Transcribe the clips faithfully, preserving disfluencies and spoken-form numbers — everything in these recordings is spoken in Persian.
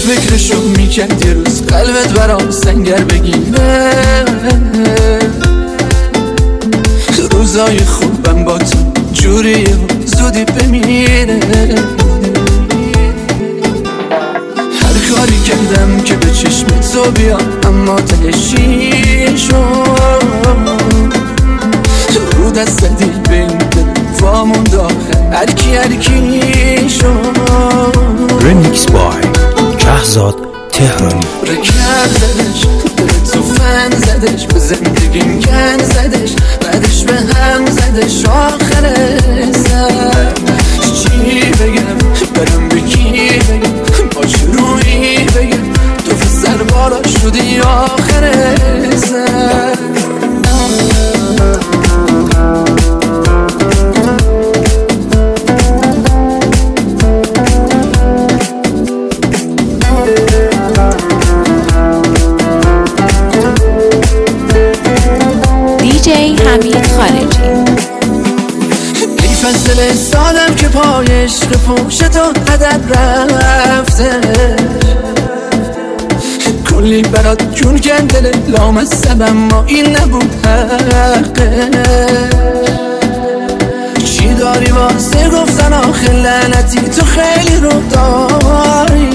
فکرشو میکرد یه روز قلبت برام سنگر بگیره. روزای خوبم با تو جوریه زودی بمیره. هر کاری کردم که به چشم تو بیام اما تهشی شد. رو دست زدی به این دل وامون داخل هر کی هر کی شد. رمیکس بای شهزاد تهرانی. رکب زدش دل تو فن زدش به زندگیم گن زدش بعدش به هم زدش آخر سر. چی بگم برم به کی بگم باش روی بگم تو فسر بالا شدی آخر سر. دیجی حمید خارجی. ای فصل سالم که پای عشق پشت تو هدر رفته. کلی برات جون کن دل لامصب اما این نبود حقه. چی داری واسه گفتن آخه لعنتی تو خیلی رو داری.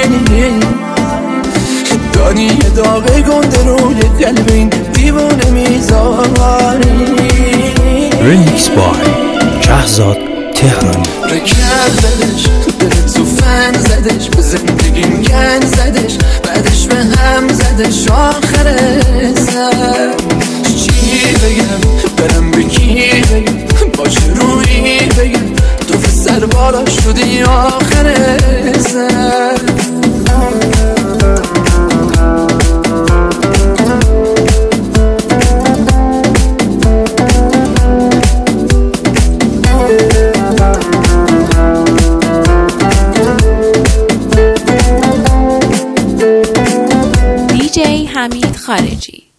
دانی یه داغ گنده روی قلب این دیوونه میذاری. رمیکس بای شهزاد تهرانی. رکب زدش دل تو فن زدش به زندگیم گن زدش بعدش به هم زدش آخر سر. چی بگم برم به کی بگم باش روی بگم تو فسر بالا شدی آخر سر. دیجی حمید خارجی.